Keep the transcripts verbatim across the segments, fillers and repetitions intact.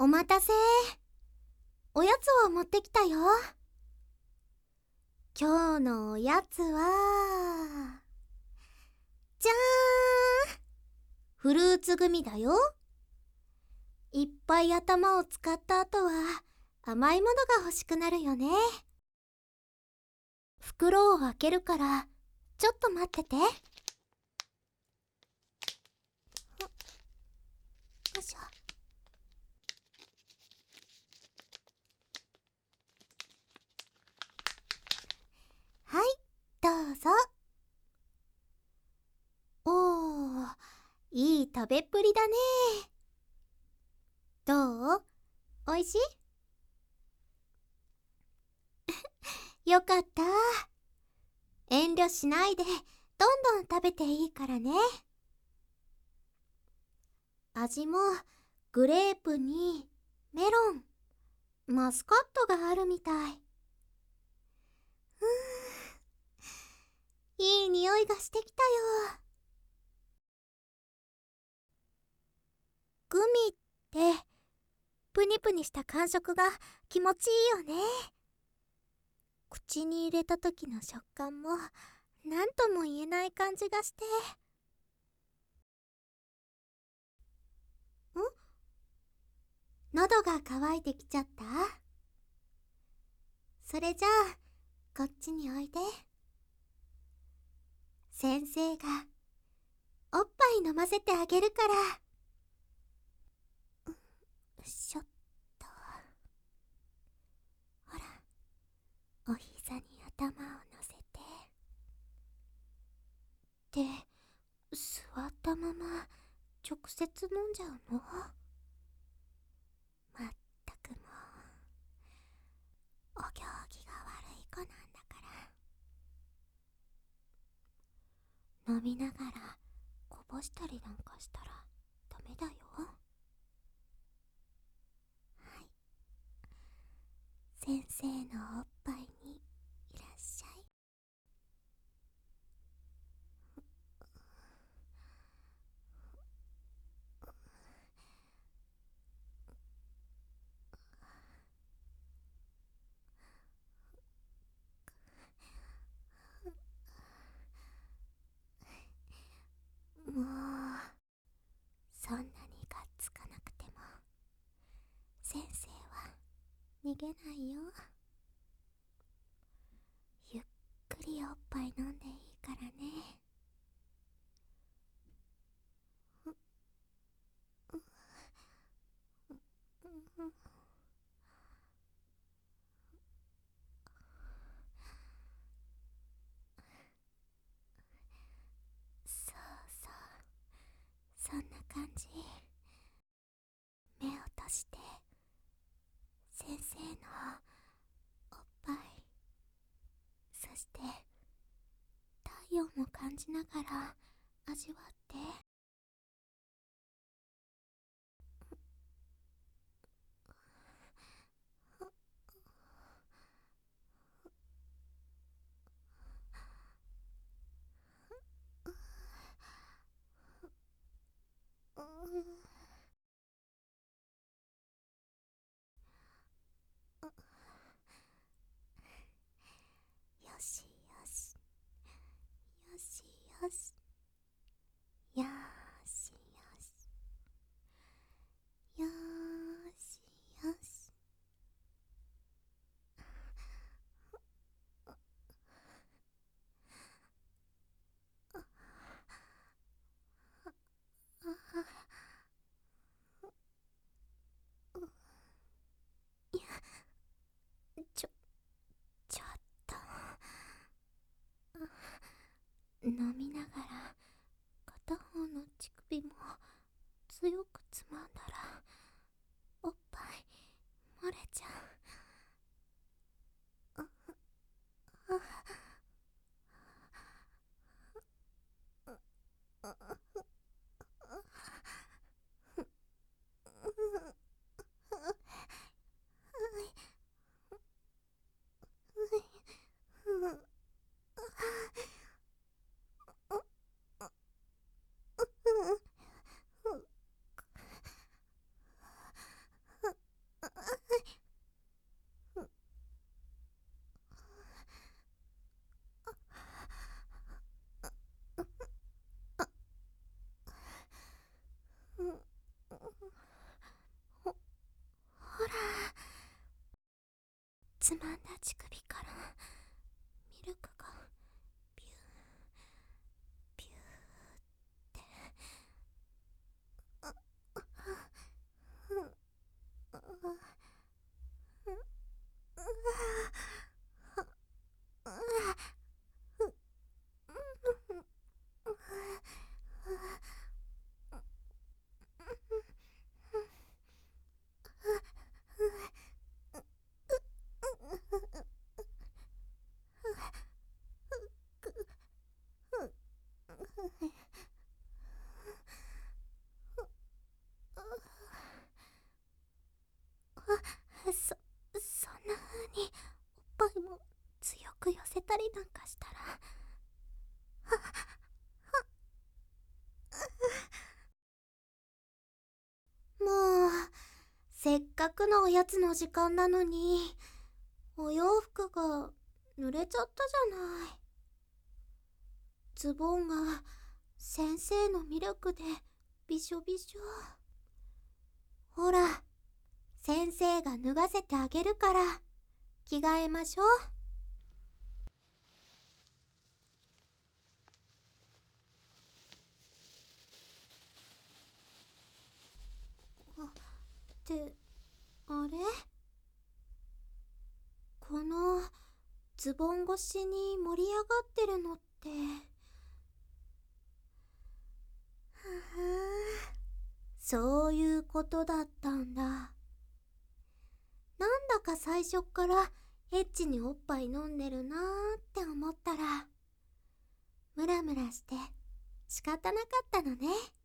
待たせ。おやつを持ってきたよ。今日のおやつは、じゃーん、フルーツグミだよ。いっぱい頭を使った後は甘いものが欲しくなるよね。袋を開けるからちょっと待ってて。よいしょ。はい、どうぞ。おー、いい食べっぷりだね。どう？おいしい？よかった。遠慮しないでどんどん食べていいからね。味もグレープにメロン、マスカットがあるみたい。うーん、いい匂いがしてきたよ。グミってプニプニした感触が気持ちいいよね。口に入れた時の食感も何とも言えない感じがして。ん？喉が渇いてきちゃった？それじゃあこっちにおいで。先生がおっぱい飲ませてあげるから。よいしょっと。ほら、お膝に頭を乗せて。で、座ったまま直接飲んじゃうの？まったくもう、お行儀が悪い子なんだから。飲みながらこぼしたりなんかしたらダメだよ。はい、先生のおっぱいにいらっしゃい。もうそんなにがっつかなくても先生は逃げないよ。ゆっくりおっぱい飲んでいいからね。そうそう、そんな感じ。目を閉じて先生のおっぱい、そして体温も感じながら味わって。うん、よしよしよしよしよしよしよしよし。いや、ちょちょっと飲みながら片方の乳首も強くつまんだらおっぱい漏れちゃう。 つまんだ乳首からミルクがビュービューってううううそ、そんな風におっぱいも強く寄せたりなんかしたら、もうせっかくのおやつの時間なのにお洋服が濡れちゃったじゃない。ズボンが先生のミルクでびしょびしょ。ほら、先生が脱がせてあげるから着替えましょう。あってあれ、このズボン越しに盛り上がってるのって、ふふん、そういうことだったんだ。なんだか最初っからエッチにおっぱい飲んでるなーって思ったら、ムラムラして仕方なかったのね。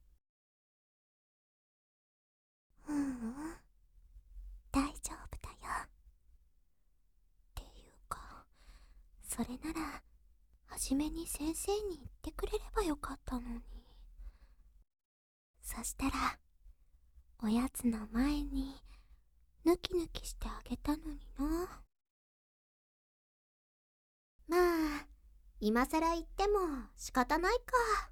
ううん、大丈夫だよ。っていうか、それなら初めに先生に言ってくれればよかったのに。そしたらおやつの前にヌキヌキしてあげたのにな。まあ今さら言っても仕方ないか。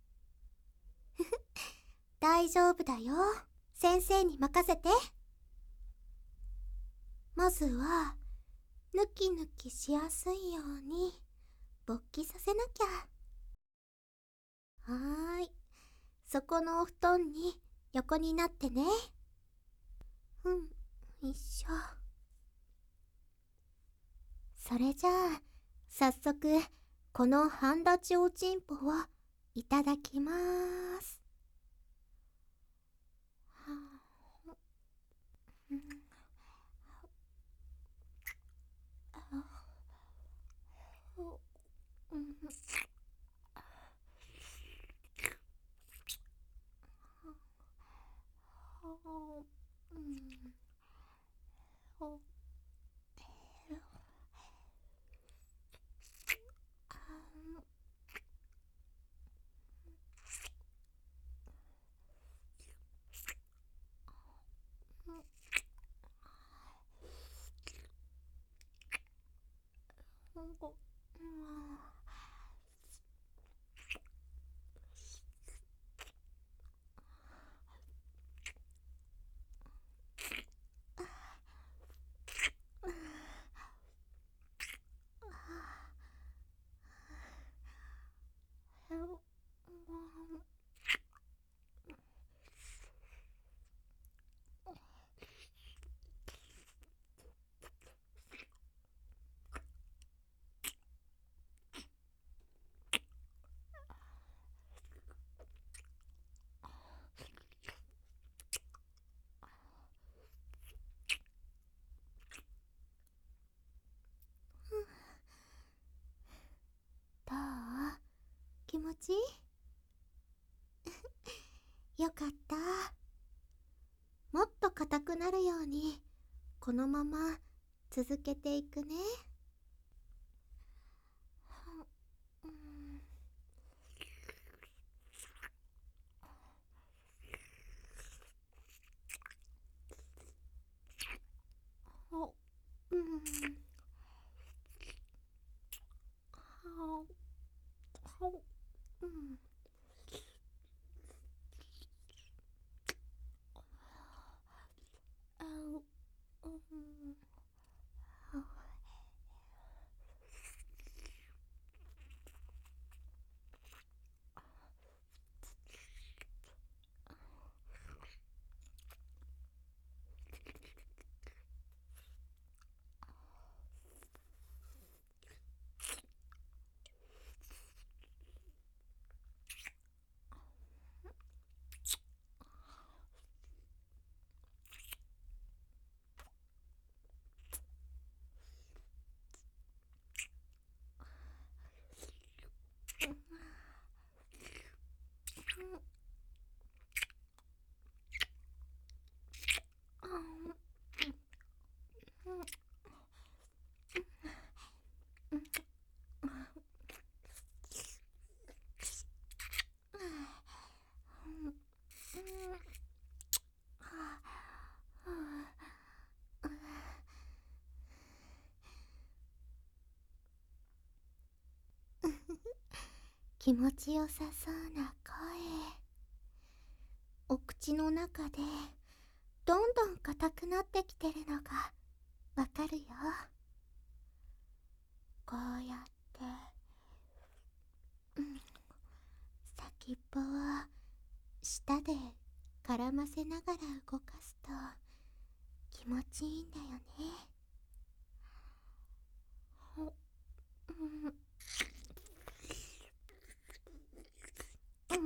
大丈夫だよ、先生に任せて。まずはヌキヌキしやすいように勃起させなきゃ。はーい、そこのお布団に横になってね。うん、よいしょ。それじゃあ早速この半立ちおちんぽをいただきまーす。はあ、うん、あ、うん、うん、ほ、どう？気持ちいい？よかった。もっと硬くなるようにこのまま続けていくね。うん、お、うん、はお、はお、うん、あう、うん、は気持ちよさそうな声、お口の中でどんどん硬くなってきてるのがわかるよ。こうやって、うん、先っぽを舌で絡ませながら動かすと気持ちいいんだよね。うん、うん、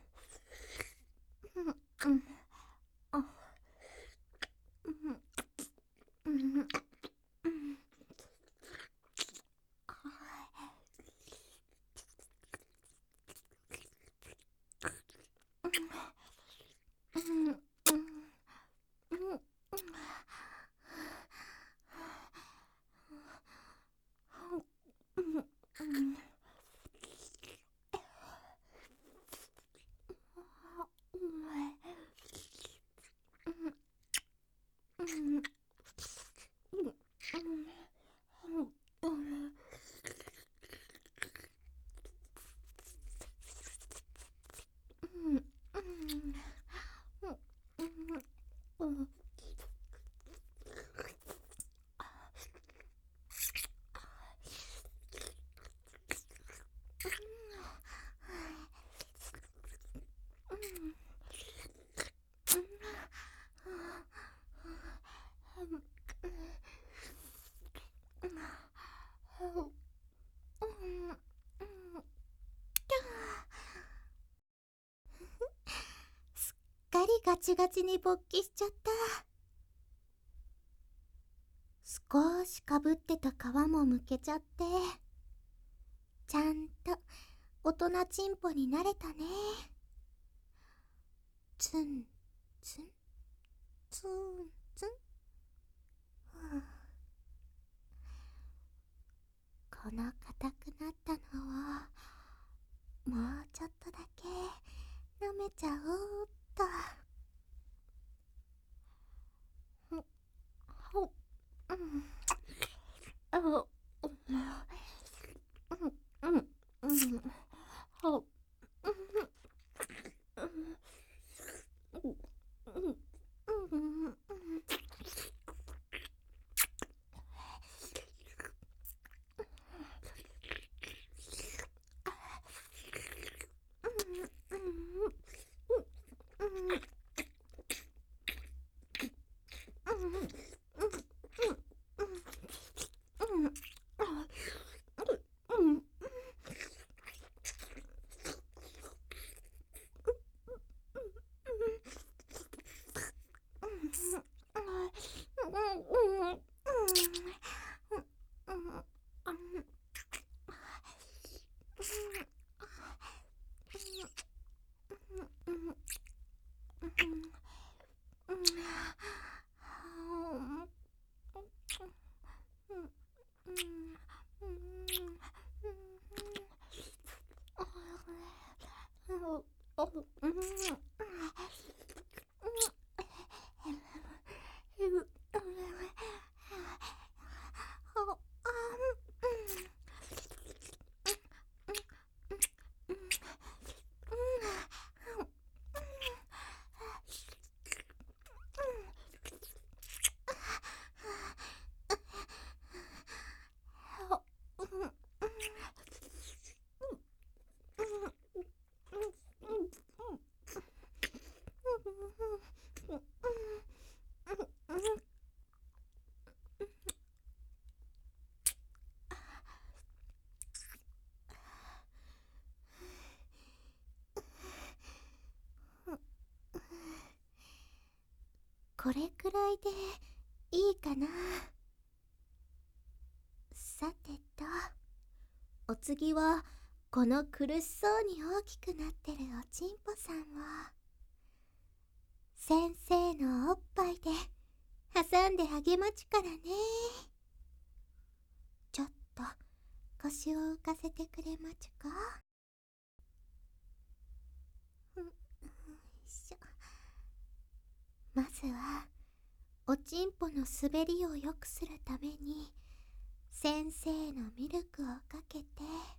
うん、あ、うん、うん、うん、うん、うん、うん、うん、うん、すっかりガチガチに勃起しちゃった。少しかぶってた皮もむけちゃって、ちゃんと大人チンポになれたね。ツンツンツンツン、うん、この硬くなったのをもうちょっとだけ舐めちゃおうっと。うん、ほ、うん、あ、うん、うん、うん、ほ、うん、うん、うん、うん、うん、これくらいでいいかな。さてと、お次はこの苦しそうに大きくなってるおちんぽさんを先生のおっぱいで挟んであげまちからね。ちょっと腰を浮かせてくれまちゅか。うん、よいしまずはおちんぽの滑りを良くするために先生のミルクをかけて、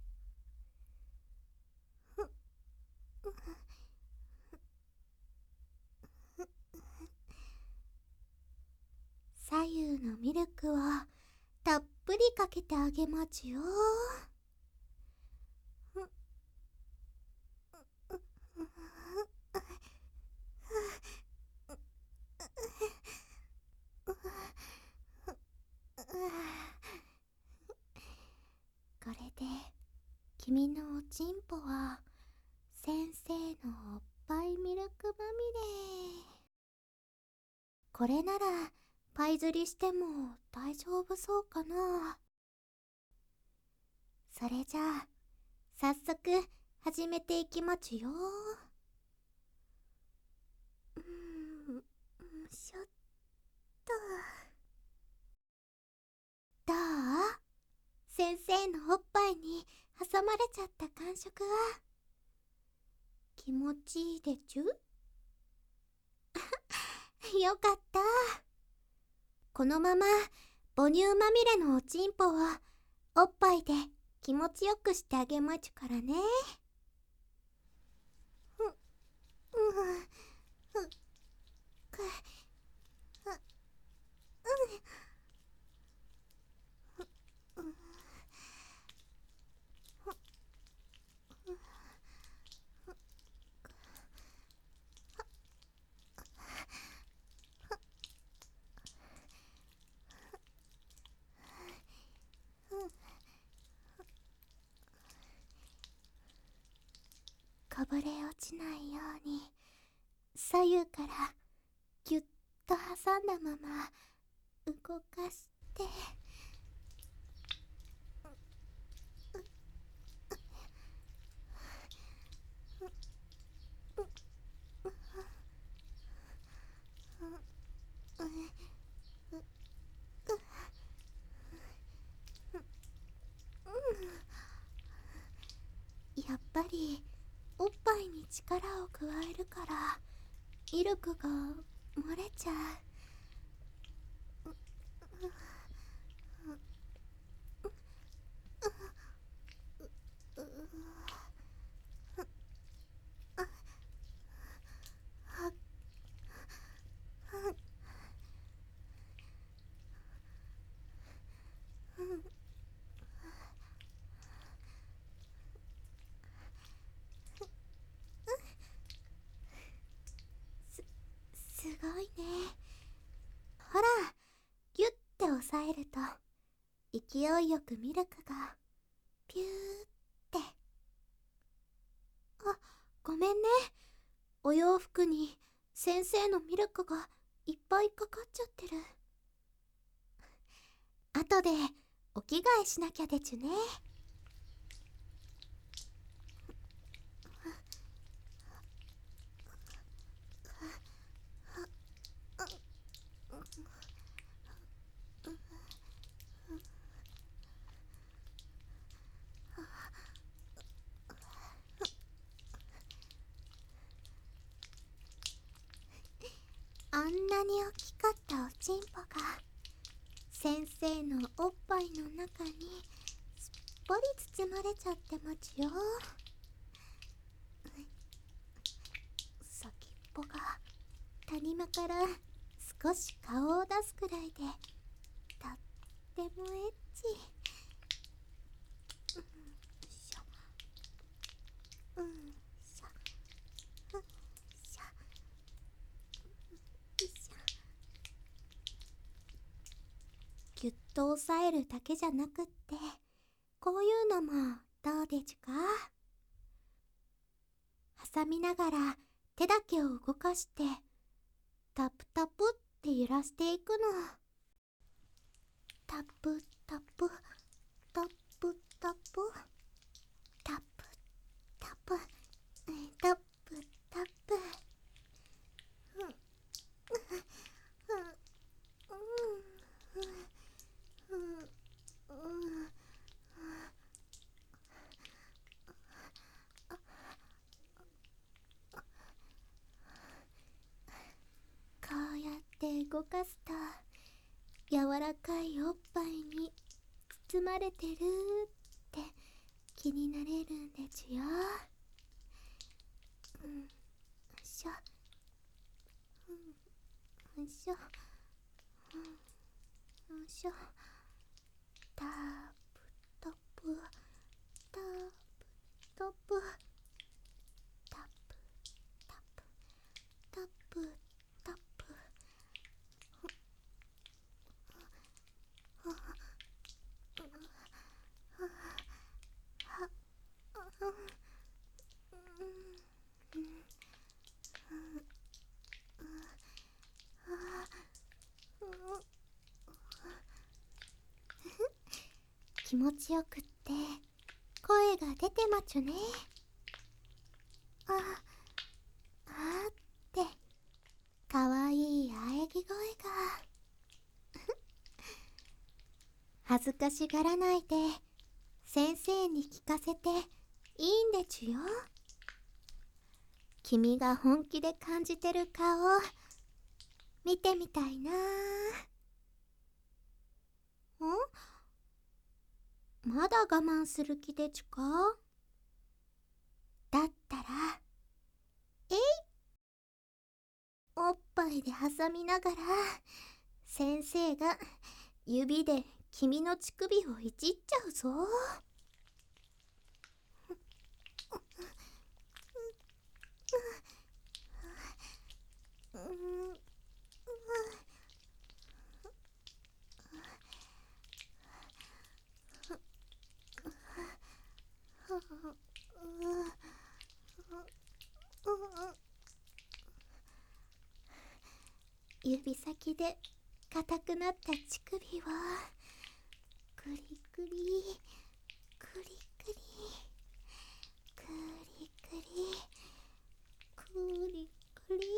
左右のミルクをたっぷりかけてあげまちよ。これで君のおちんぽは先生のおっぱいミルクまみれ。これならパイ釣りしても大丈夫そうかな。それじゃあ早速始めていきまちよ。うーん、しょっと。どう？先生のおっぱいに挟まれちゃった感触は気持ちいいでちゅ？よかった。このまま母乳まみれのおちんぽをおっぱいで気持ちよくしてあげまちゅからね。う、うん、う、く、う、うん、うん、こぼれ落ちないように左右からぎゅっと挟んだまま動かして、やっぱりおっぱいに力を加えるからミルクが漏れちゃう。す、すごいね。ほら、ギュッて押さえると勢いよくミルクがピューって。あ、ごめんね。お洋服に先生のミルクがいっぱいかかっちゃってる。後でお着替えしなきゃでちゅね。あんなに大きかったおちんぽが先生のおっぱいの中にすっぽり包まれちゃってまちよ。先っぽが谷間から少し顔を出すくらいでとってもエッチ。うんしょ、うんしょ、うんしょ、よいしょ。ぎゅっと押さえるだけじゃなくって、こういうのもどうでちゅか？挟みながら手だけを動かしてタプタプって揺らしていくの。タプタプタプタプタプタプタプタプ。うんうんうんうんうん。こ動かすと柔らかいおっぱいに包まれてるって気になれるんでちゅよ。うん、しょ、うん、しょ、うん、しょ、タプトプタプトプタプタプタプタプ。気持ちよくって声が出てまちゅね。ああってかわいい喘ぎ声が恥ずかしがらないで先生に聞かせていいんでちゅよ。君が本気で感じてる顔見てみたいな。ん？まだ我慢する気でちゅか？だったらえいおっぱいで挟みながら先生が指で君の乳首をいじっちゃうぞ。指先で硬くなった乳首をクリクリクリクリクリクリクリクリ。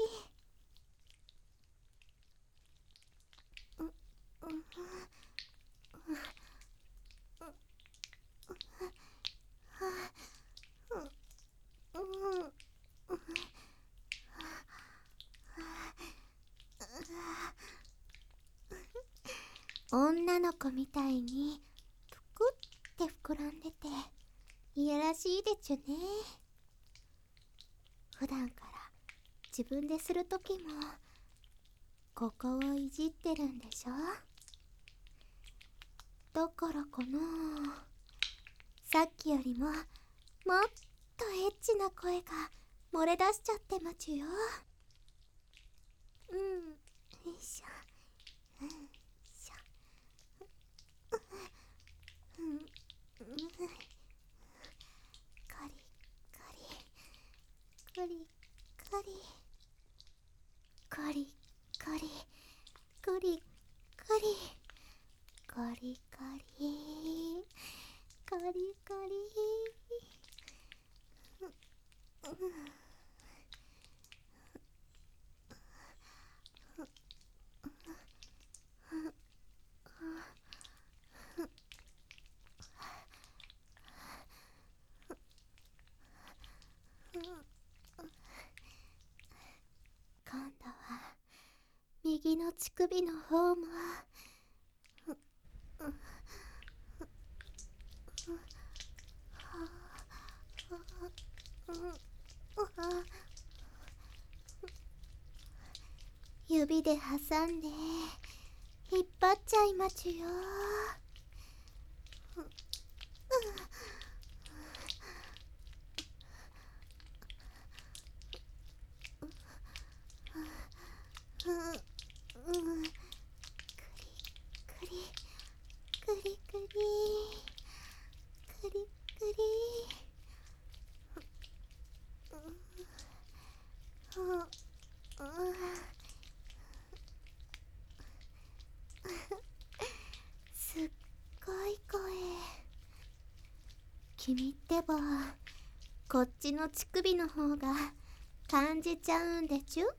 うんうん女の子みたいにぷくって膨らんでていやらしいでちゅね。普段から自分でするときもここをいじってるんでしょ。だからかな、さっきよりももっとエッチな声が漏れ出しちゃってまちゅよ。うん、よいしょ、うんしょ、うん、うん、カリカリカリカリカリカリカリカリカリカリカリカリ。今度は右の乳首の方も指で挟んで引っ張っちゃいまちゅよ。クリクリクリクリクリクリ。すっごい声。君ってばこっちの乳首の方が感じちゃうんでちゅ。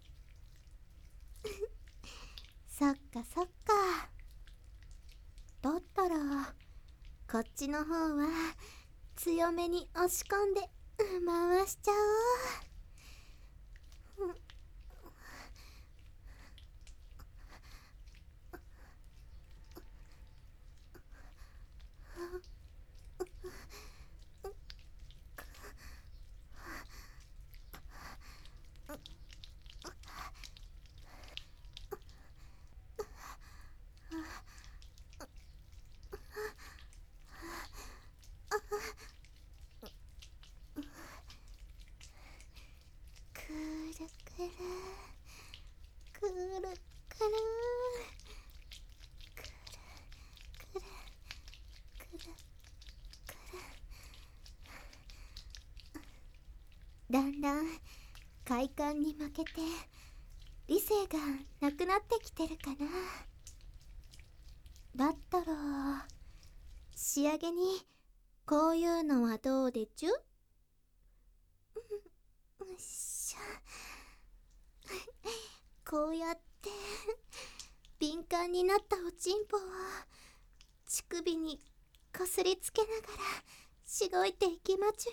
そっかそっか。だったらこっちの方は強めに押し込んで回しちゃおう。 だん快感に負けて理性がなくなってきてるかな。だったら仕上げにこういうのはどうでちゅ？よっしゃ。こうやって敏感になったおちんぽを乳首にこすりつけながらしごいていきまちゅよ。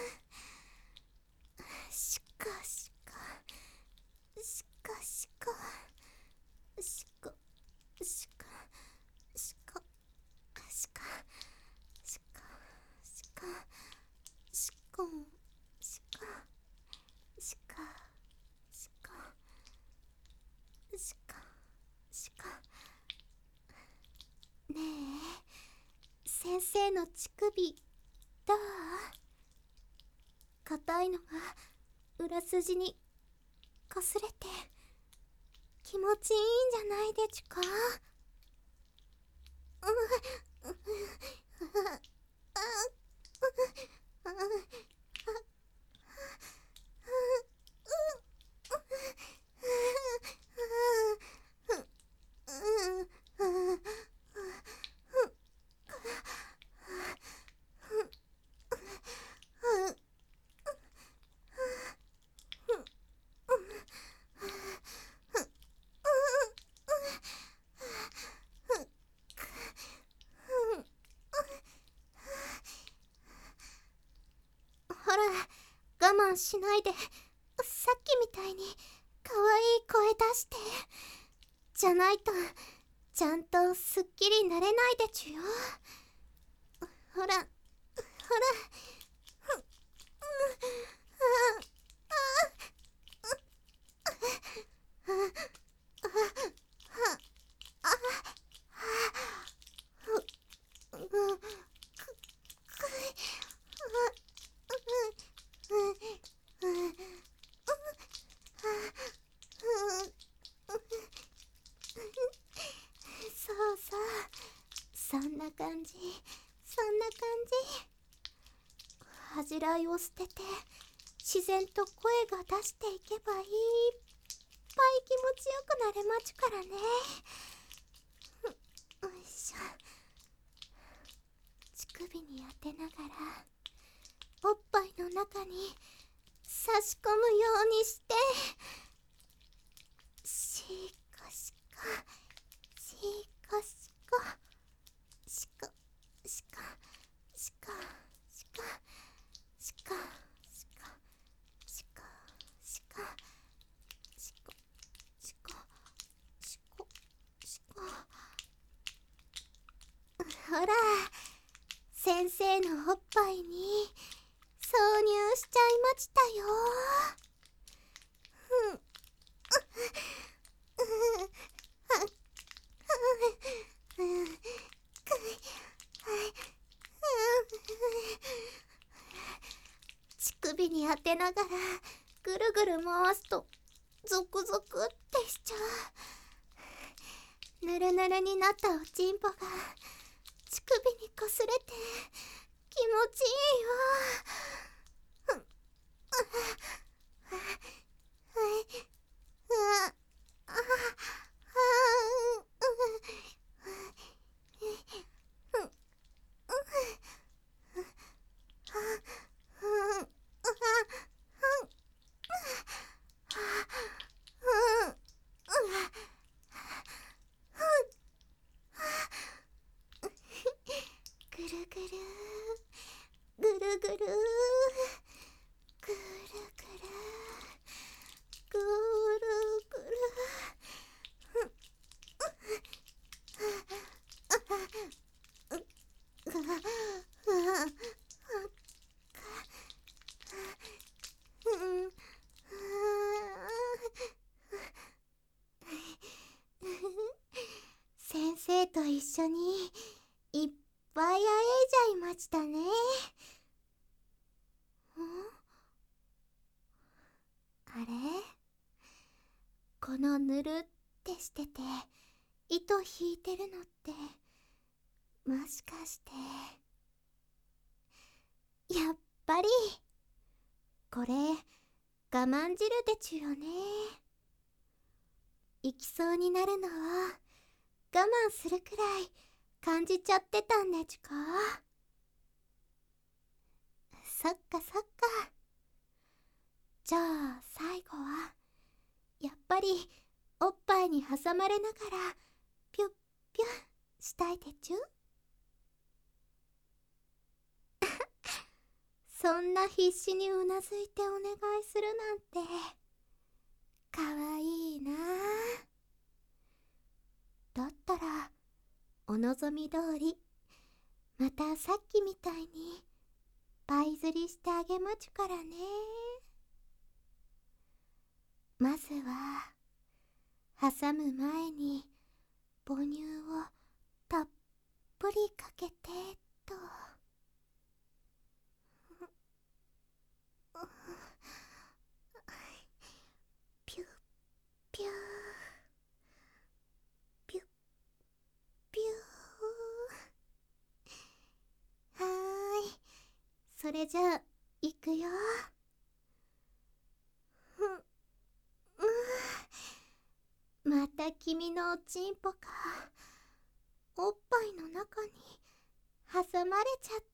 しかしかしかしかしかしかしかしかしかしかしこんしかしかしかしかしかねえ、先生の乳首どう？硬いのが裏筋にこすれて気持ちいいんじゃないでちゅか？うううほら、我慢しないで、さっきみたいに可愛い声出して。じゃないとちゃんとすっきりなれないでちゅよ。ほらほら、そうそう、そんな感じ、そんな感じ。恥じらいを捨てて自然と声が出していけばいっぱい気持ちよくなれまちゅからね。よいしょ。乳首に当てながらおっぱいの中に差し込むようにして、しこしこしこしこしこしこしこしこしこしこしこしこしこしこしこしこしこ。ほら、先生のおっぱいに挿入しちゃいましたよ。ふん乳首に当てながらぐるぐる回すとゾクゾクってしちゃう。ぬるぬるになったおちんぽが乳首にこすれて気持ちいいよ。ふんぐるぐるぐるぐるぐるぐるぐるぐる。先生と一緒にいっぱいあえいじゃいましたね。ん？あれ？このぬるってしてて糸引いてるのってもしかして、やっぱりこれ我慢汁でちゅよね。行きそうになるのは我慢するくらい感じちゃってたんでちゅか。そっかそっか。じゃあ最後はやっぱりおっぱいに挟まれながらピュッピュッしたいでちゅ。そんな必死にうなずいてお願いするなんてかわいいな。だったらお望み通りまたさっきみたいにパイ釣りしてあげまちゅからね。まずは挟む前に母乳をたっぷりかけてと。ピュッピューピュッピュー。はーい、それじゃあいくよ。うん、また君のおちんぽがおっぱいの中に挟まれちゃった。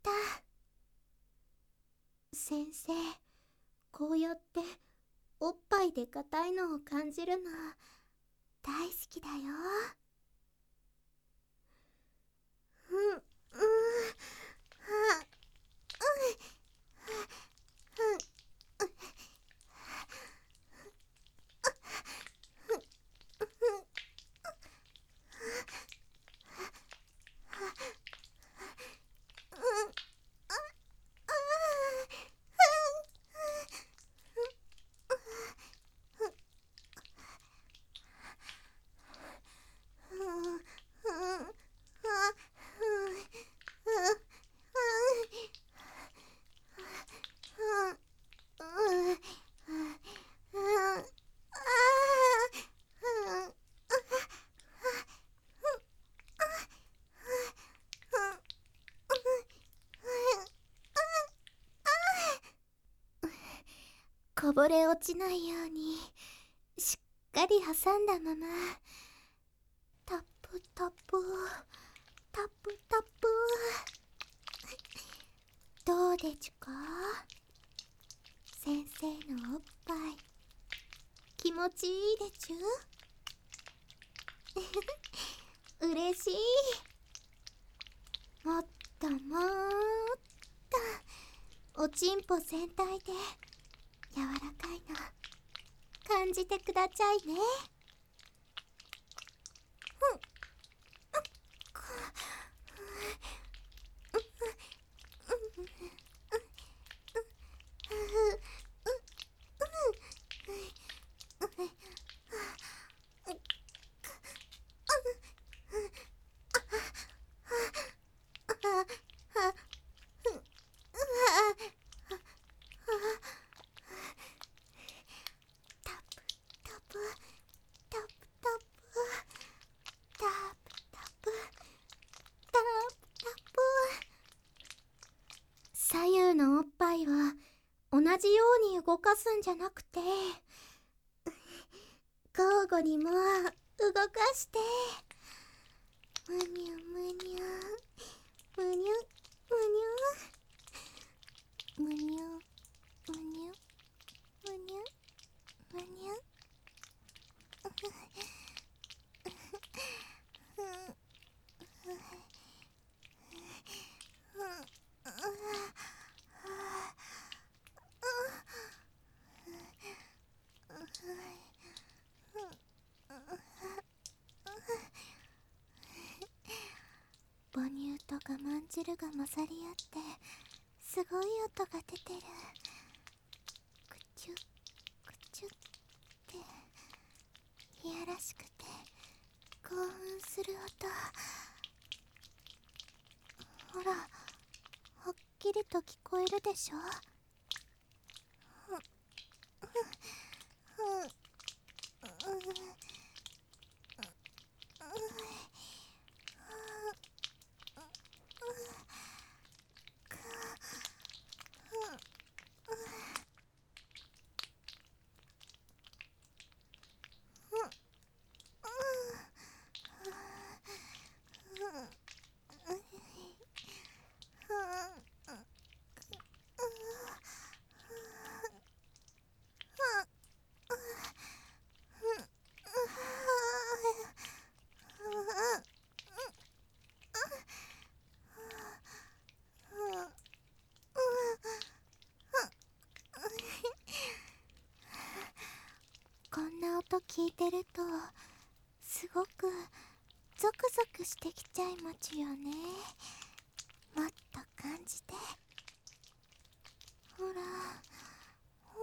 先生、こうやっておっぱいで硬いのを感じるの大好きだよ。うん、うん、は、うん、うん、こぼれ落ちないようにしっかり挟んだままタップタップタップタップ。どうでちゅか、先生のおっぱい気持ちいいでちゅ。うれしい。もっともっとおちんぽ全体で柔らかいの感じてくだちゃいね。左右のおっぱいは同じように動かすんじゃなくて交互にも動かしてむにゅむにゅむにゅむにゅむにゅむにゅむにゅむにゅ。母乳と我慢汁が混ざり合ってすごい音が出てる。くちゅくちゅっていやらしくて興奮する音。ほら、はっきりと聞こえるでしょ。 聞いてるとすごくゾクゾクしてきちゃいまちよね。もっと感じて。ほらほ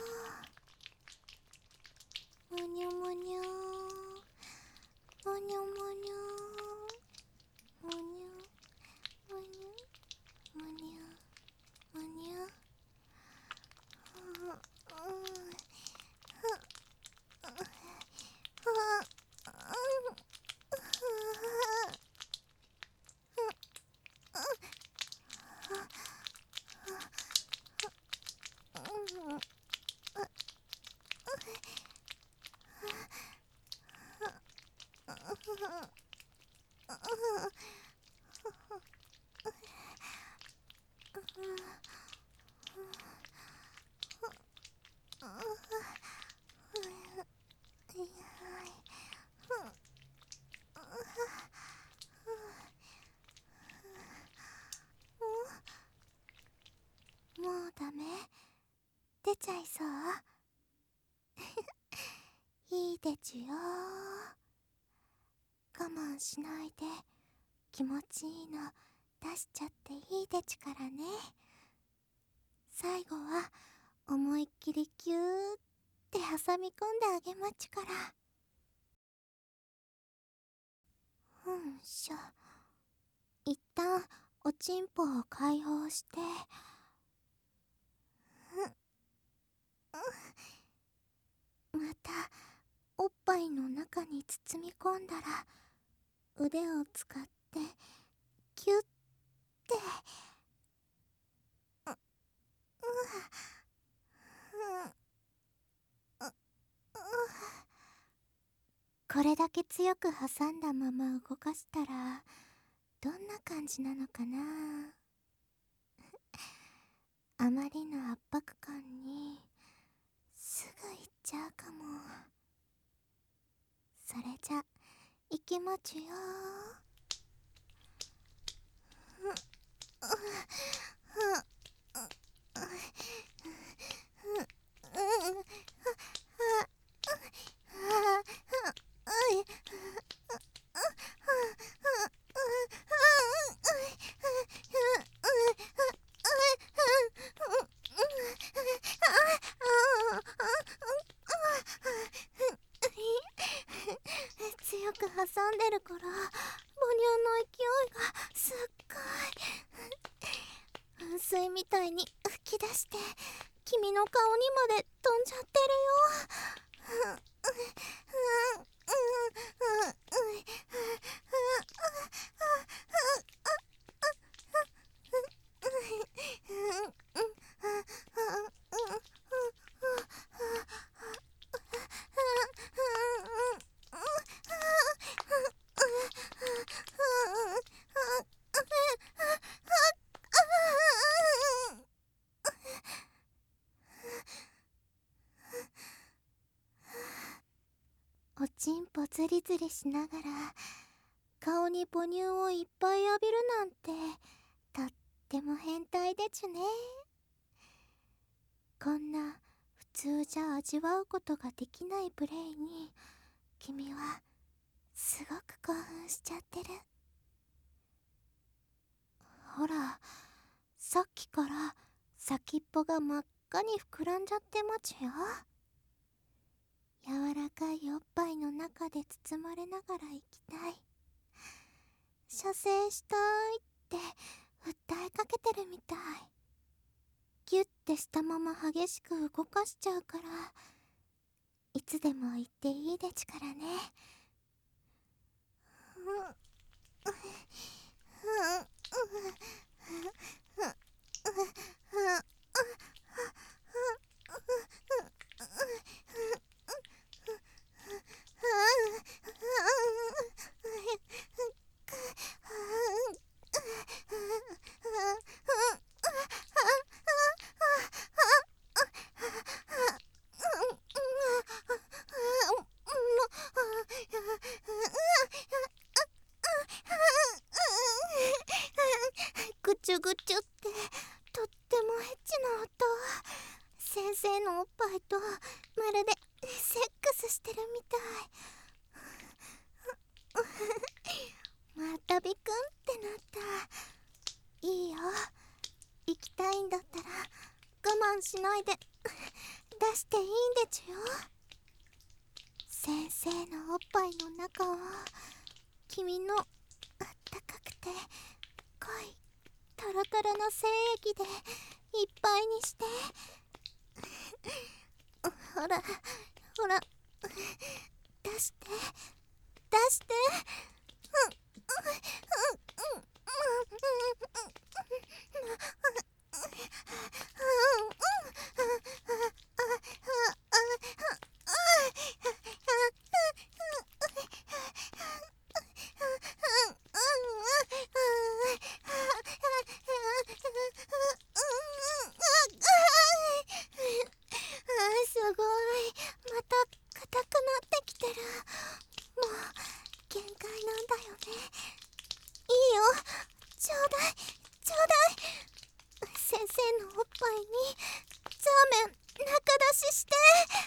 ら、むにゅむにゅむにゅむにゅむにゅむにゅむにゅむにゅ。もうダメ？出ちゃいそう？いいでちゅよ。我慢しないで気持ちいいの出しちゃっていいでちゅからね。最後は思いっきりキューって挟み込んであげまちゅから。うんしょ。一旦おちんぽを解放して、またおっぱいの中に包み込んだら腕を使ってキュッて、う、う、う、う、これだけ強く挟んだまま動かしたらどんな感じなのかな。あまりの圧迫感にすぐ行っちゃうかも。それじゃ行きまちゅよ。強く挟んでるから母乳の勢いがすっごい噴水みたいに吹き出して君の顔にまで飛んじゃってるよ。おちんぽズリズリしながら顔に母乳をいっぱい浴びるなんてとっても変態でちゅね。こんな普通じゃ味わうことができないプレイに君はすごく興奮しちゃってる。ほら、さっきから先っぽが真っ赤に膨らんじゃってまちゅよ。柔らかいおっぱいの中で包まれながら行きたい、射精したいって訴えかけてるみたい。ギュッてしたまま激しく動かしちゃうからいつでも言っていいでちからね。ぐちゅぐちゅってとってもエッチな音。先生のおっぱいとまるでセックスしてるみたい。またビクンってなった。いいよ、行きたいんだったら我慢しないで出していいんでちゅよ。先生のおっぱいの中を君のあったかくて濃いトロトロの精液でいっぱいにして。ほらほら、出して出して。うんうんうんうんすごい、また硬くなってきてる。もう限界なんだよね。いいよ、ちょうだいちょうだい。先生のおっぱいにザーメン中出しして。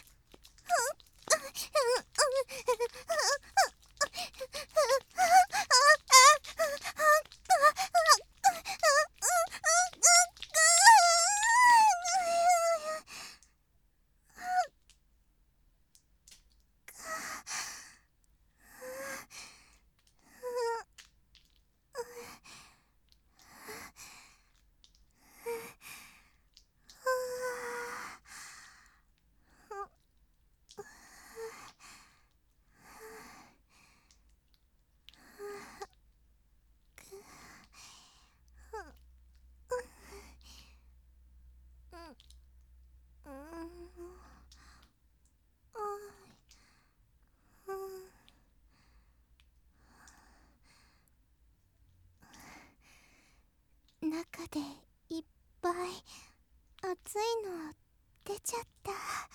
中でいっぱい熱いの出ちゃった。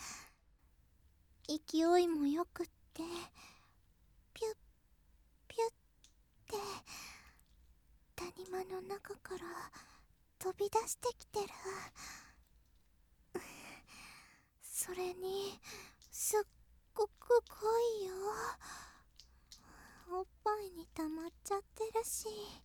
勢いもよくってピュッピュッって谷間の中から飛び出してきてる。それにすっごく濃いよ。おっぱいに溜まっちゃってるし。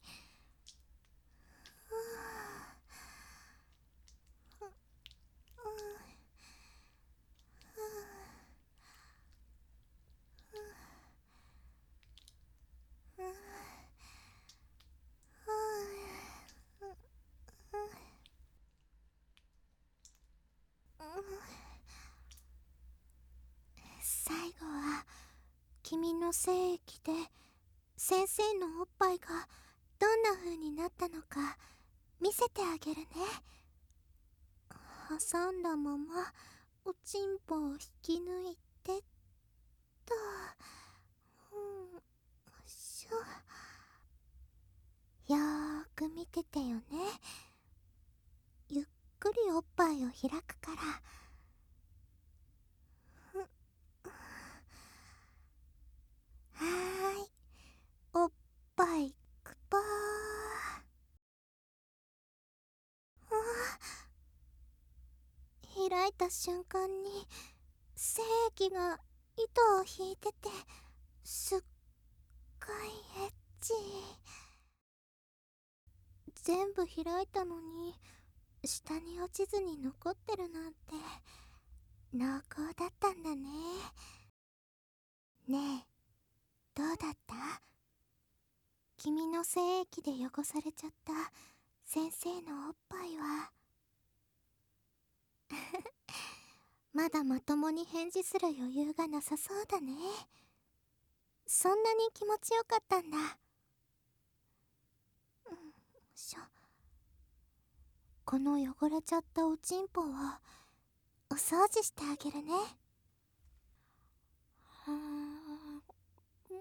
最後は君の精液で先生のおっぱいがどんな風になったのか見せてあげるね。挟んだままおちんぽを引き抜いてっと。うん、よいしょ。よーく見ててよね。ゆっくりおっぱいを開くから。はーい、おっぱいくぽー。開いた瞬間に精液が糸を引いててすっごいエッチ。全部開いたのに下に落ちずに残ってるなんて濃厚だったんだね。ねえ、どうだった？君の精液で汚されちゃった先生のおっぱいはまだまともに返事する余裕がなさそうだね。そんなに気持ちよかったんだ。うん、しょ。この汚れちゃったおちんぽをお掃除してあげるね。はーん。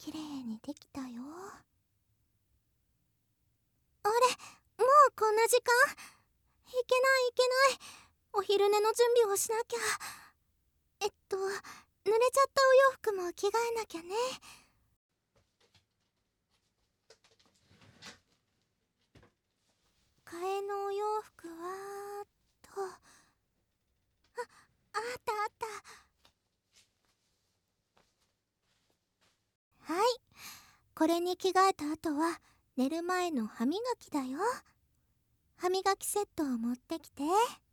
きれいにできたよ。あれ、もうこんな時間。いけないいけない。お昼寝の準備をしなきゃ。えっと、濡れちゃったお洋服も着替えなきゃね。替えのお洋服はと、あ、あったあった。はい、これに着替えた後は寝る前の歯磨きだよ。歯磨きセットを持ってきて。